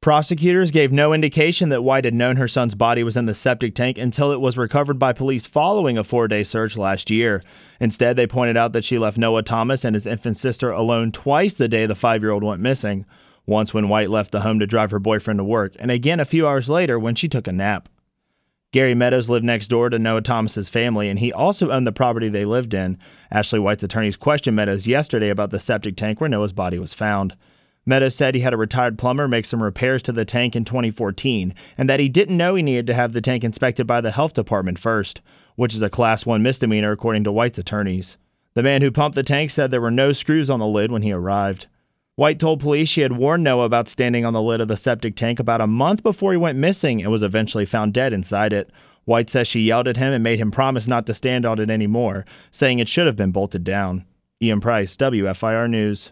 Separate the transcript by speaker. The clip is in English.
Speaker 1: Prosecutors gave no indication that White had known her son's body was in the septic tank until it was recovered by police following a 4-day search last year. Instead, they pointed out that she left Noah Thomas and his infant sister alone twice the day the 5-year-old went missing. Once when White left the home to drive her boyfriend to work, and again a few hours later when she took a nap. Gary Meadows lived next door to Noah Thomas's family, and he also owned the property they lived in. Ashley White's attorneys questioned Meadows yesterday about the septic tank where Noah's body was found. Meadows said he had a retired plumber make some repairs to the tank in 2014, and that he didn't know he needed to have the tank inspected by the health department first, which is a Class 1 misdemeanor according to White's attorneys. The man who pumped the tank said there were no screws on the lid when he arrived. White told police she had warned Noah about standing on the lid of the septic tank about a month before he went missing and was eventually found dead inside it. White says she yelled at him and made him promise not to stand on it anymore, saying it should have been bolted down. Ian Price, WFIR News.